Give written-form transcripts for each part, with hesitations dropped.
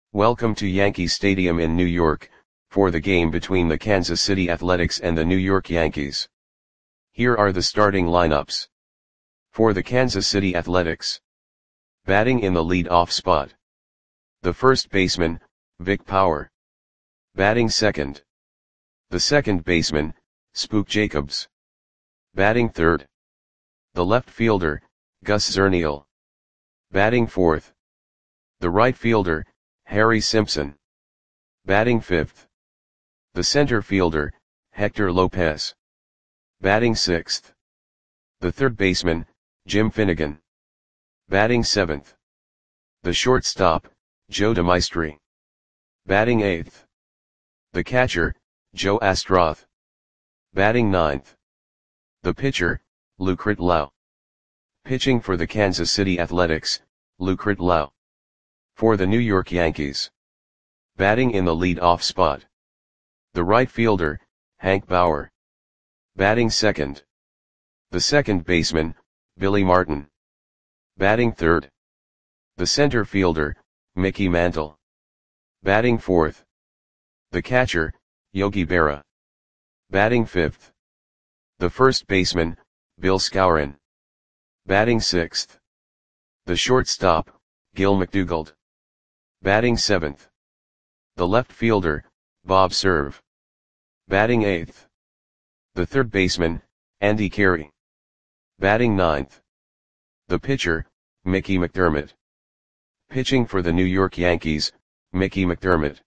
Welcome to Yankee Stadium in New York, for the game between the Kansas City Athletics and the New York Yankees. Here are the starting lineups. For the Kansas City Athletics. Batting in the lead-off spot. The first baseman, Vic Power. Batting second. The second baseman, Spook Jacobs. Batting third. The left fielder, Gus Zernial. Batting fourth. The right fielder, Harry Simpson. Batting fifth. The center fielder, Hector Lopez. Batting sixth. The third baseman, Jim Finnegan. Batting seventh. The shortstop, Joe DeMaestri. Batting eighth. The catcher, Joe Astroth. Batting ninth. The pitcher, Lou Kritlau. Pitching for the Kansas City Athletics, Lou Kritlau. For the New York Yankees. Batting in the lead-off spot. The right fielder, Hank Bauer. Batting second. The second baseman, Billy Martin. Batting third. The center fielder, Mickey Mantle. Batting fourth. The catcher, Yogi Berra. Batting fifth. The first baseman, Bill Skowron. Batting sixth. The shortstop, Gil McDougald. Batting seventh. The left fielder, Bob Cerv. Batting eighth. The third baseman, Andy Carey. Batting ninth. The pitcher, Mickey McDermott. Pitching for the New York Yankees, Mickey McDermott.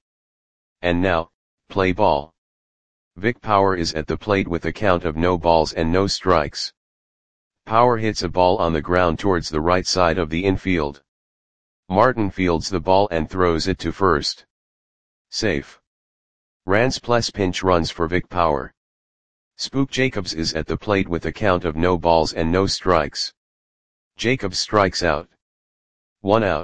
And now, play ball. Vic Power is at the plate with a count of no balls and no strikes. Power hits a ball on the ground towards the right side of the infield. Martin fields the ball and throws it to first. Safe. Rans plus pinch runs for Vic Power. Spook Jacobs is at the plate with a count of no balls and no strikes. Jacobs strikes out. 1 out.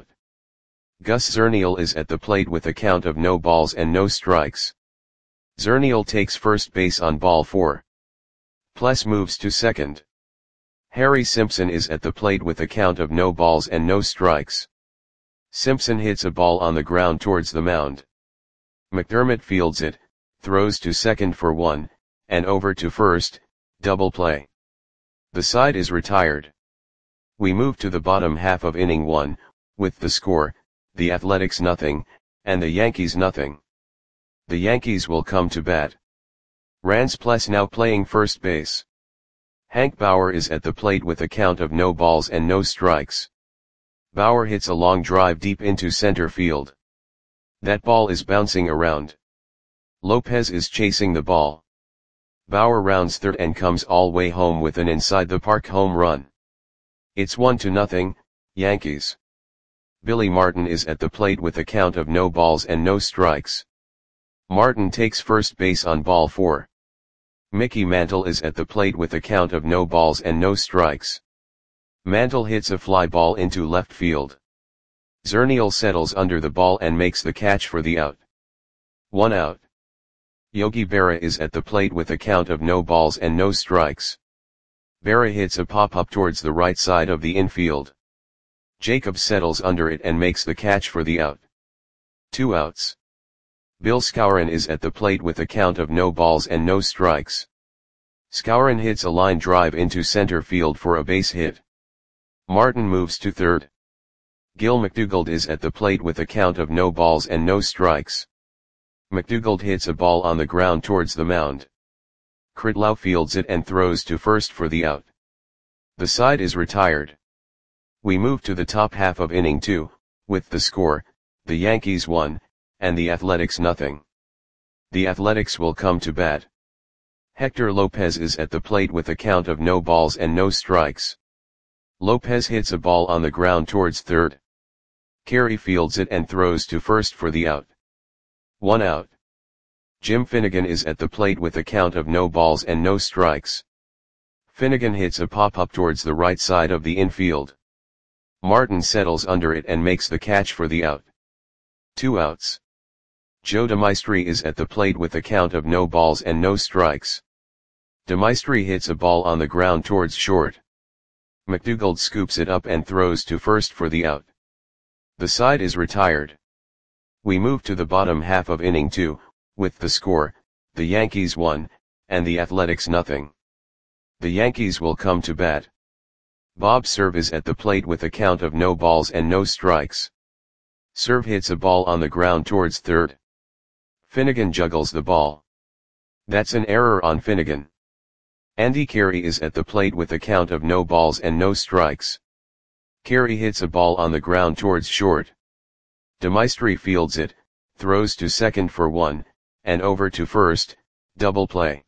Gus Zernial is at the plate with a count of no balls and no strikes. Zernial takes first base on ball 4. Plus moves to second. Harry Simpson is at the plate with a count of no balls and no strikes. Simpson hits a ball on the ground towards the mound. McDermott fields it, throws to second for 1, and over to first, double play. The side is retired. We move to the bottom half of inning 1, with the score, the Athletics nothing, and the Yankees nothing. The Yankees will come to bat. Rans plus now playing first base. Hank Bauer is at the plate with a count of no balls and no strikes. Bauer hits a long drive deep into center field. That ball is bouncing around. Lopez is chasing the ball. Bauer rounds third and comes all way home with an inside the park home run. It's 1-0, Yankees. Billy Martin is at the plate with a count of no balls and no strikes. Martin takes first base on ball 4. Mickey Mantle is at the plate with a count of no balls and no strikes. Mantle hits a fly ball into left field. Zernial settles under the ball and makes the catch for the out. 1 out. Yogi Berra is at the plate with a count of no balls and no strikes. Berra hits a pop-up towards the right side of the infield. Jacobs settles under it and makes the catch for the out. 2 outs. Bill Skowron is at the plate with a count of no balls and no strikes. Skowron hits a line drive into center field for a base hit. Martin moves to third. Gil McDougald is at the plate with a count of no balls and no strikes. McDougald hits a ball on the ground towards the mound. Kritlau fields it and throws to first for the out. The side is retired. We move to the top half of inning 2, with the score, the Yankees 1, and the Athletics nothing. The Athletics will come to bat. Hector Lopez is at the plate with a count of no balls and no strikes. Lopez hits a ball on the ground towards third. Carey fields it and throws to first for the out. 1 out. Jim Finnegan is at the plate with a count of no balls and no strikes. Finnegan hits a pop-up towards the right side of the infield. Martin settles under it and makes the catch for the out. 2 outs. Joe DeMaestri is at the plate with a count of no balls and no strikes. DeMaestri hits a ball on the ground towards short. McDougald scoops it up and throws to first for the out. The side is retired. We move to the bottom half of inning 2, with the score, the Yankees 1, and the Athletics nothing. The Yankees will come to bat. Bob Cerv is at the plate with a count of no balls and no strikes. Cerv hits a ball on the ground towards third. Finnegan juggles the ball. That's an error on Finnegan. Andy Carey is at the plate with a count of no balls and no strikes. Carey hits a ball on the ground towards short. DeMaestri fields it, throws to second for 1, and over to first, double play.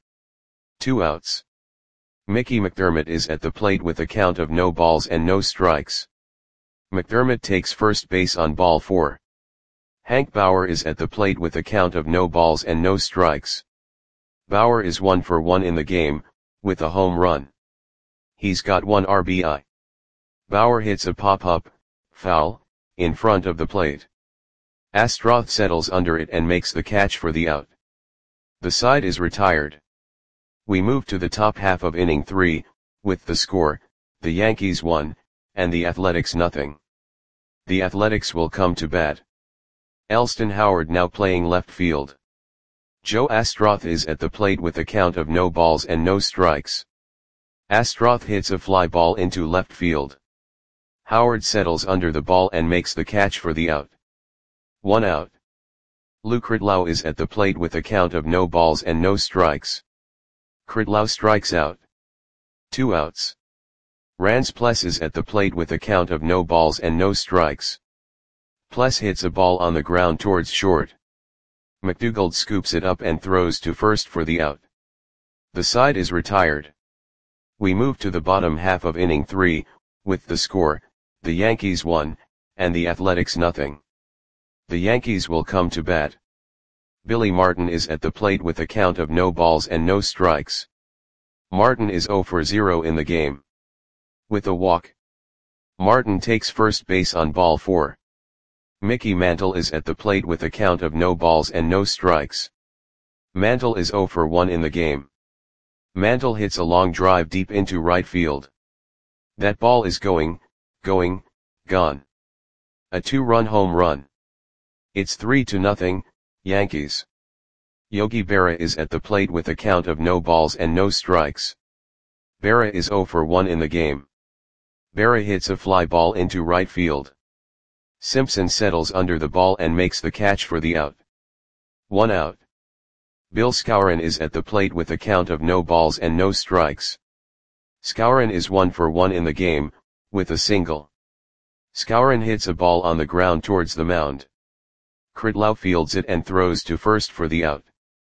2 outs. Mickey McDermott is at the plate with a count of no balls and no strikes. McDermott takes first base on ball 4. Hank Bauer is at the plate with a count of no balls and no strikes. Bauer is 1 for 1 in the game, with a home run. He's got 1 RBI. Bauer hits a pop-up, foul, in front of the plate. Astroth settles under it and makes the catch for the out. The side is retired. We move to the top half of inning 3, with the score, the Yankees 1, and the Athletics nothing. The Athletics will come to bat. Elston Howard now playing left field. Joe Astroth is at the plate with a count of no balls and no strikes. Astroth hits a fly ball into left field. Howard settles under the ball and makes the catch for the out. 1 out. Lou Kritlau is at the plate with a count of no balls and no strikes. Kritlau strikes out. 2 outs. Rance Pless is at the plate with a count of no balls and no strikes. Pless hits a ball on the ground towards short. McDougald scoops it up and throws to first for the out. The side is retired. We move to the bottom half of inning 3, with the score, the Yankees 1, and the Athletics nothing. The Yankees will come to bat. Billy Martin is at the plate with a count of no balls and no strikes. Martin is 0 for 0 in the game. With a walk. Martin takes first base on ball 4. Mickey Mantle is at the plate with a count of no balls and no strikes. Mantle is 0 for 1 in the game. Mantle hits a long drive deep into right field. That ball is gone. A 2-run home run. It's 3-0, Yankees. Yogi Berra is at the plate with a count of no balls and no strikes. Berra is 0 for 1 in the game. Berra hits a fly ball into right field. Simpson settles under the ball and makes the catch for the out. 1 out. Bill Skowron is at the plate with a count of no balls and no strikes. Skowron is 1 for 1 in the game, with a single. Skowron hits a ball on the ground towards the mound. Kritlau fields it and throws to first for the out.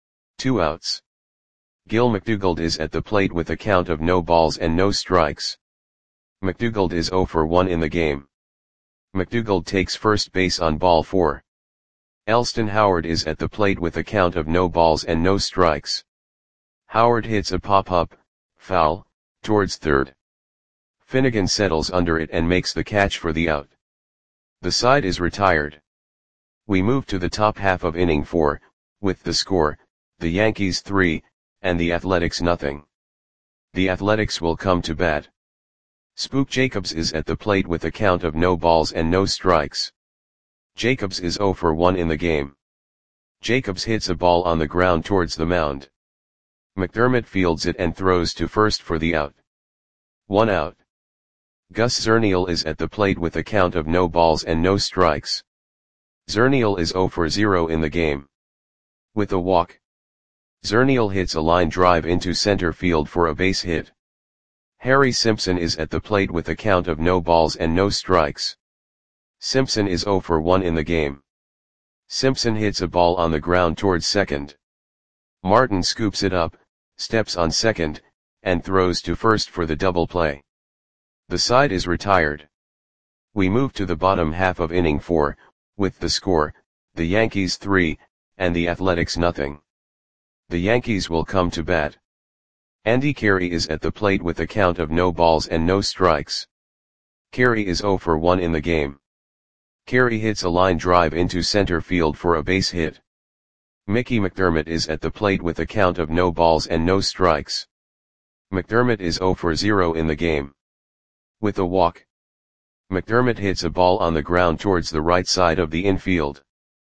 2 outs. Gil McDougald is at the plate with a count of no balls and no strikes. McDougald is 0 for 1 in the game. McDougald takes first base on ball 4. Elston Howard is at the plate with a count of no balls and no strikes. Howard hits a pop-up, foul, towards third. Finnegan settles under it and makes the catch for the out. The side is retired. We move to the top half of inning 4, with the score, the Yankees 3, and the Athletics nothing. The Athletics will come to bat. Spook Jacobs is at the plate with a count of no balls and no strikes. Jacobs is 0 for 1 in the game. Jacobs hits a ball on the ground towards the mound. McDermott fields it and throws to first for the out. 1 out. Gus Zernial is at the plate with a count of no balls and no strikes. Zernial is 0 for 0 in the game. With a walk. Zernial hits a line drive into center field for a base hit. Harry Simpson is at the plate with a count of no balls and no strikes. Simpson is 0 for 1 in the game. Simpson hits a ball on the ground towards second. Martin scoops it up, steps on second, and throws to first for the double play. The side is retired. We move to the bottom half of inning 4, with the score, the Yankees 3, and the Athletics nothing. The Yankees will come to bat. Andy Carey is at the plate with a count of no balls and no strikes. Carey is 0 for 1 in the game. Carey hits a line drive into center field for a base hit. Mickey McDermott is at the plate with a count of no balls and no strikes. McDermott is 0 for 0 in the game. With a walk. McDermott hits a ball on the ground towards the right side of the infield.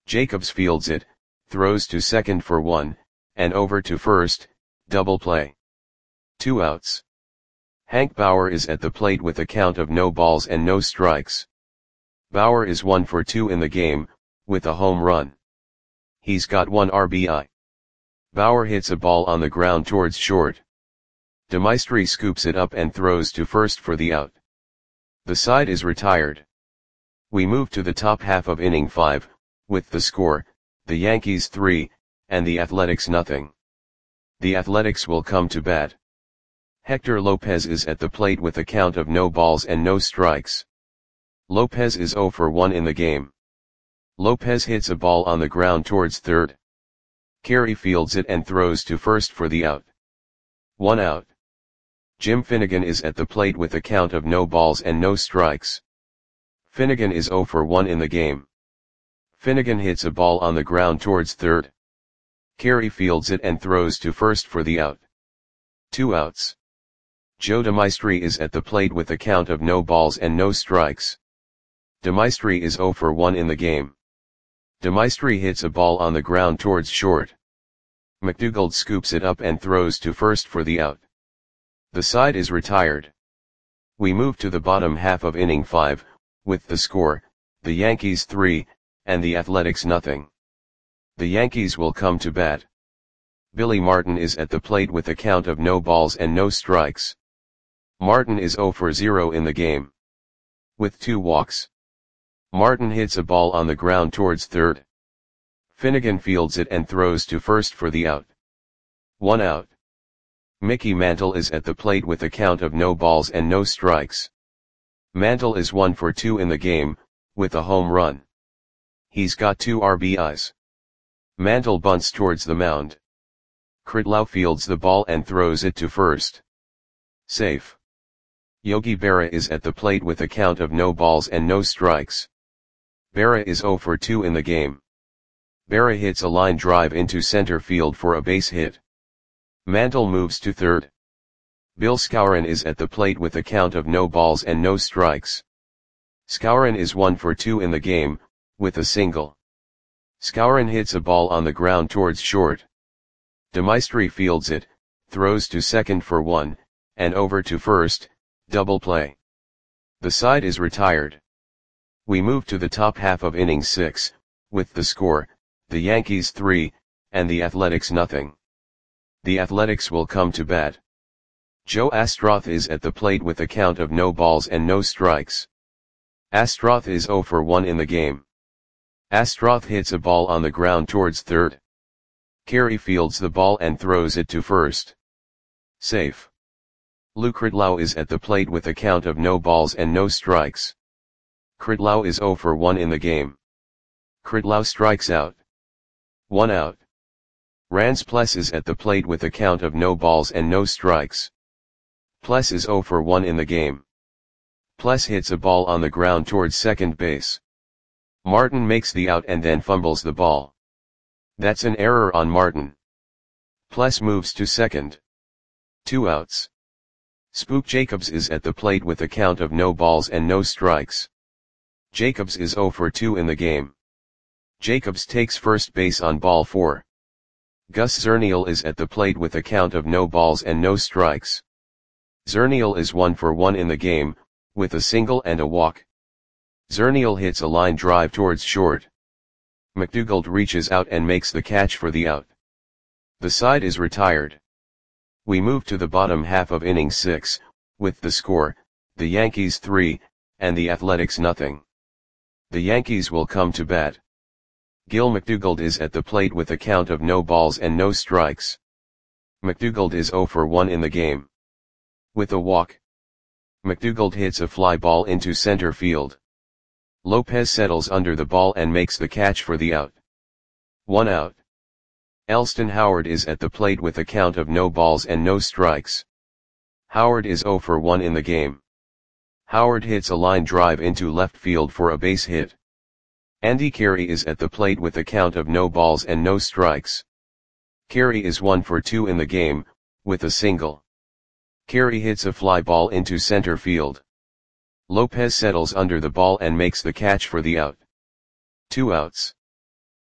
Jacobs fields it, throws to second for 1, and over to first, double play. 2 outs. Hank Bauer is at the plate with a count of no balls and no strikes. Bauer is 1 for 2 in the game, with a home run. He's got 1 RBI. Bauer hits a ball on the ground towards short. DeMaestri scoops it up and throws to first for the out. The side is retired. We move to the top half of inning 5, with the score, the Yankees 3, and the Athletics nothing. The Athletics will come to bat. Hector Lopez is at the plate with a count of no balls and no strikes. Lopez is 0 for 1 in the game. Lopez hits a ball on the ground towards third. Carey fields it and throws to first for the out. 1 out. Jim Finnegan is at the plate with a count of no balls and no strikes. Finnegan is 0 for 1 in the game. Finnegan hits a ball on the ground towards third. Carey fields it and throws to first for the out. 2 outs. Joe DeMaestri is at the plate with a count of no balls and no strikes. DeMaestri is 0 for 1 in the game. DeMaestri hits a ball on the ground towards short. McDougald scoops it up and throws to first for the out. The side is retired. We move to the bottom half of inning 5, with the score, the Yankees 3, and the Athletics nothing. The Yankees will come to bat. Billy Martin is at the plate with a count of no balls and no strikes. Martin is 0 for 0 in the game. With 2 walks. Martin hits a ball on the ground towards third. Finnegan fields it and throws to first for the out. 1 out. Mickey Mantle is at the plate with a count of no balls and no strikes. Mantle is 1 for 2 in the game, with a home run. He's got 2 RBIs. Mantle bunts towards the mound. Kritlau fields the ball and throws it to first. Safe. Yogi Berra is at the plate with a count of no balls and no strikes. Berra is 0 for 2 in the game. Berra hits a line drive into center field for a base hit. Mantle moves to third. Bill Skowron is at the plate with a count of no balls and no strikes. Skowron is 1 for 2 in the game, with a single. Skowron hits a ball on the ground towards short. DeMaestri fields it, throws to second for 1, and over to first, double play. The side is retired. We move to the top half of inning 6, with the score, the Yankees 3, and the Athletics nothing. The Athletics will come to bat. Joe Astroth is at the plate with a count of no balls and no strikes. Astroth is 0 for 1 in the game. Astroth hits a ball on the ground towards third. Carey fields the ball and throws it to first. Safe. Lou Kritlau is at the plate with a count of no balls and no strikes. Kritlau is 0 for 1 in the game. Kritlau strikes out. 1 out. Rance Pless is at the plate with a count of no balls and no strikes. Pless is 0 for 1 in the game. Pless hits a ball on the ground towards second base. Martin makes the out and then fumbles the ball. That's an error on Martin. Pless moves to second. 2 outs. Spook Jacobs is at the plate with a count of no balls and no strikes. Jacobs is 0 for 2 in the game. Jacobs takes first base on ball 4. Gus Zernial is at the plate with a count of no balls and no strikes. Zernial is 1 for 1 in the game, with a single and a walk. Zernial hits a line drive towards short. McDougald reaches out and makes the catch for the out. The side is retired. We move to the bottom half of inning 6, with the score, the Yankees 3, and the Athletics nothing. The Yankees will come to bat. Gil McDougald is at the plate with a count of no balls and no strikes. McDougald is 0 for 1 in the game. With a walk. McDougald hits a fly ball into center field. Lopez settles under the ball and makes the catch for the out. 1 out. Elston Howard is at the plate with a count of no balls and no strikes. Howard is 0 for 1 in the game. Howard hits a line drive into left field for a base hit. Andy Carey is at the plate with a count of no balls and no strikes. Carey is 1 for 2 in the game, with a single. Carey hits a fly ball into center field. Lopez settles under the ball and makes the catch for the out. 2 outs.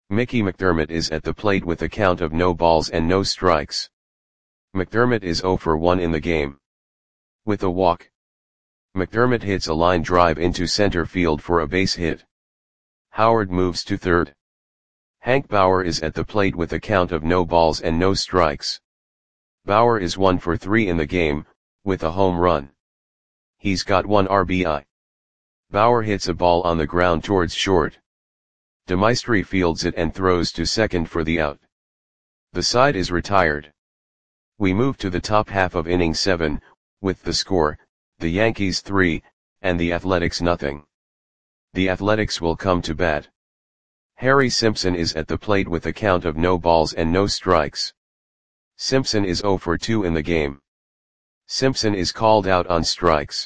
Mickey McDermott is at the plate with a count of no balls and no strikes. McDermott is 0 for 1 in the game. With a walk, McDermott hits a line drive into center field for a base hit. Howard moves to third. Hank Bauer is at the plate with a count of no balls and no strikes. Bauer is 1 for 3 in the game, with a home run. He's got 1 RBI. Bauer hits a ball on the ground towards short. DeMaestri fields it and throws to second for the out. The side is retired. We move to the top half of inning 7, with the score, the Yankees 3, and the Athletics nothing. The Athletics will come to bat. Harry Simpson is at the plate with a count of no balls and no strikes. Simpson is 0 for 2 in the game. Simpson is called out on strikes.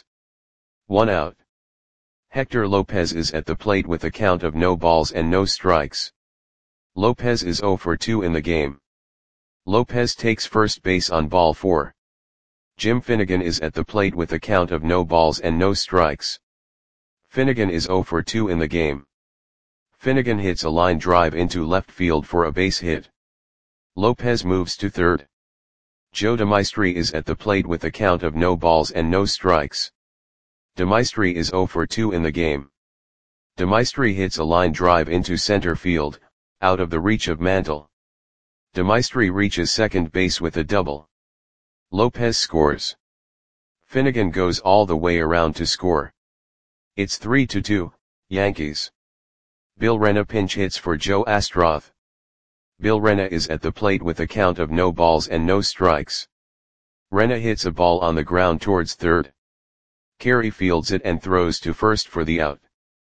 1 out. Hector Lopez is at the plate with a count of no balls and no strikes. Lopez is 0 for 2 in the game. Lopez takes first base on ball 4. Jim Finnegan is at the plate with a count of no balls and no strikes. Finnegan is 0 for 2 in the game. Finnegan hits a line drive into left field for a base hit. Lopez moves to third. Joe DeMaestri is at the plate with a count of no balls and no strikes. DeMaestri is 0 for 2 in the game. DeMaestri hits a line drive into center field, out of the reach of Mantle. DeMaestri reaches second base with a double. Lopez scores. Finnegan goes all the way around to score. It's 3-2, Yankees. Bill Rena pinch hits for Joe Astroth. Bill Rena is at the plate with a count of no balls and no strikes. Rena hits a ball on the ground towards third. Carey fields it and throws to first for the out.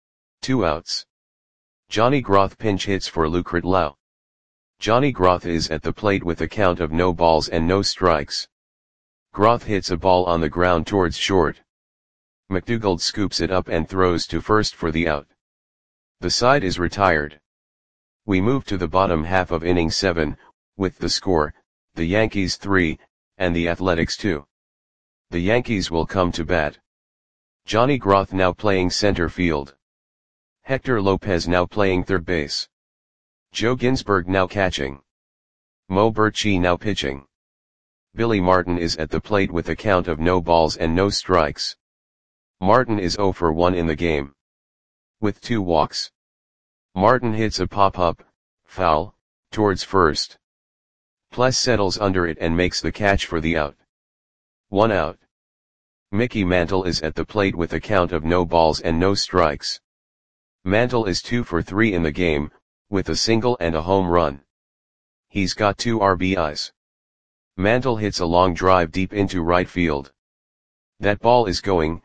2 outs. Johnny Groth pinch hits for Lucret Lau. Johnny Groth is at the plate with a count of no balls and no strikes. Groth hits a ball on the ground towards short. McDougald scoops it up and throws to first for the out. The side is retired. We move to the bottom half of inning 7, with the score, the Yankees 3, and the Athletics 2. The Yankees will come to bat. Johnny Groth now playing center field. Hector Lopez now playing third base. Joe Ginsberg now catching. Mo Birchie now pitching. Billy Martin is at the plate with a count of no balls and no strikes. Martin is 0 for 1 in the game. With 2 walks. Martin hits a pop-up, foul, towards first. Pless settles under it and makes the catch for the out. 1 out. Mickey Mantle is at the plate with a count of no balls and no strikes. Mantle is 2 for 3 in the game, with a single and a home run. He's got 2 RBIs. Mantle hits a long drive deep into right field. That ball is going,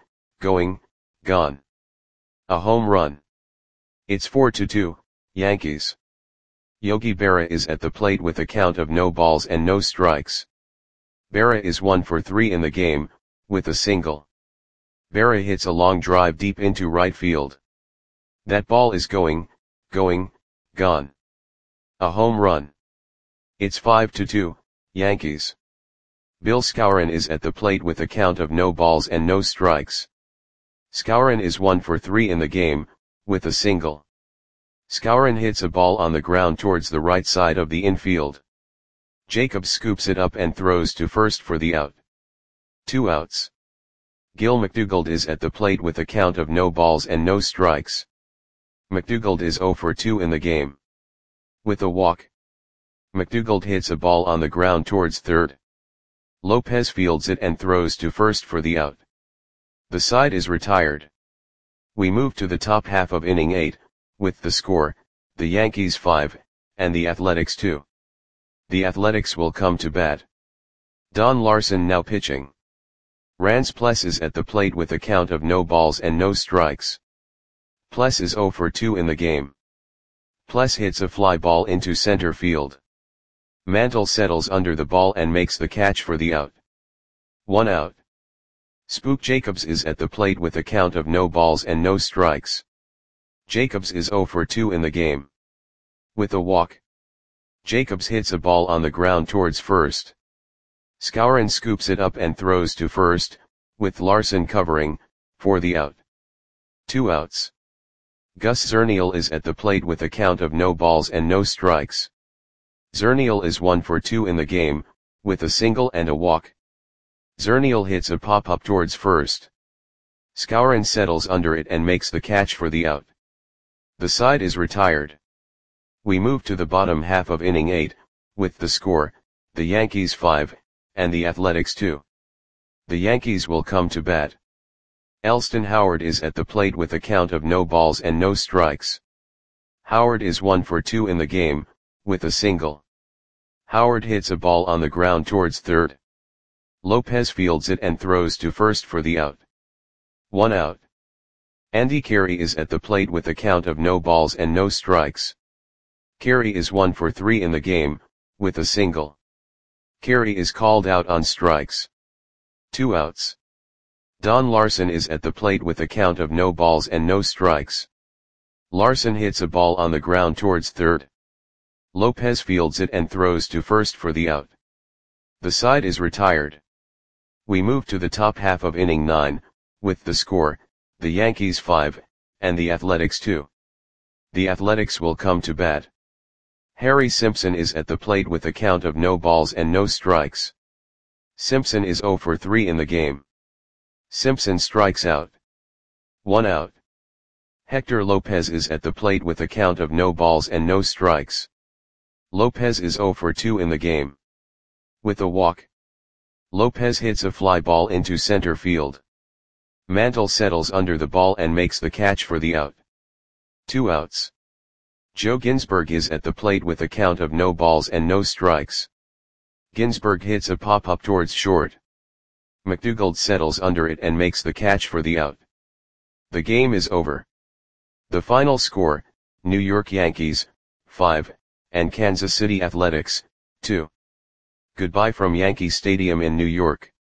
gone. A home run. It's 4-2, Yankees. Yogi Berra is at the plate with a count of no balls and no strikes. Berra is 1 for 3 in the game, with a single. Berra hits a long drive deep into right field. That ball is going, gone. A home run. It's 5-2, Yankees. Bill Skowron is at the plate with a count of no balls and no strikes. Skowron is 1 for 3 in the game, with a single. Skowron hits a ball on the ground towards the right side of the infield. Jacobs scoops it up and throws to first for the out. 2 outs. Gil McDougald is at the plate with a count of no balls and no strikes. McDougald is 0 for 2 in the game. With a walk. McDougald hits a ball on the ground towards third. Lopez fields it and throws to first for the out. The side is retired. We move to the top half of inning 8, with the score, the Yankees 5, and the Athletics 2. The Athletics will come to bat. Don Larson now pitching. Rance Pless is at the plate with a count of no balls and no strikes. Pless is 0 for 2 in the game. Pless hits a fly ball into center field. Mantle settles under the ball and makes the catch for the out. 1 out. Spook Jacobs is at the plate with a count of no balls and no strikes. Jacobs is 0 for 2 in the game. With a walk. Jacobs hits a ball on the ground towards first. Skowron scoops it up and throws to first, with Larson covering, for the out. 2 outs. Gus Zernial is at the plate with a count of no balls and no strikes. Zernial is 1 for 2 in the game, with a single and a walk. Zernial hits a pop-up towards first. Skowron settles under it and makes the catch for the out. The side is retired. We move to the bottom half of inning 8, with the score, the Yankees 5, and the Athletics 2. The Yankees will come to bat. Elston Howard is at the plate with a count of no balls and no strikes. Howard is 1 for 2 in the game, with a single. Howard hits a ball on the ground towards third. Lopez fields it and throws to first for the out. 1 out. Andy Carey is at the plate with a count of no balls and no strikes. Carey is 1 for 3 in the game, with a single. Carey is called out on strikes. 2 outs. Don Larson is at the plate with a count of no balls and no strikes. Larson hits a ball on the ground towards third. Lopez fields it and throws to first for the out. The side is retired. We move to the top half of inning 9, with the score, the Yankees 5, and the Athletics 2. The Athletics will come to bat. Harry Simpson is at the plate with a count of no balls and no strikes. Simpson is 0 for 3 in the game. Simpson strikes out. 1 out. Hector Lopez is at the plate with a count of no balls and no strikes. Lopez is 0 for 2 in the game. With a walk. Lopez hits a fly ball into center field. Mantle settles under the ball and makes the catch for the out. 2 outs. Joe Ginsberg is at the plate with a count of no balls and no strikes. Ginsberg hits a pop-up towards short. McDougald settles under it and makes the catch for the out. The game is over. The final score, New York Yankees, 5, and Kansas City Athletics, 2. Goodbye from Yankee Stadium in New York.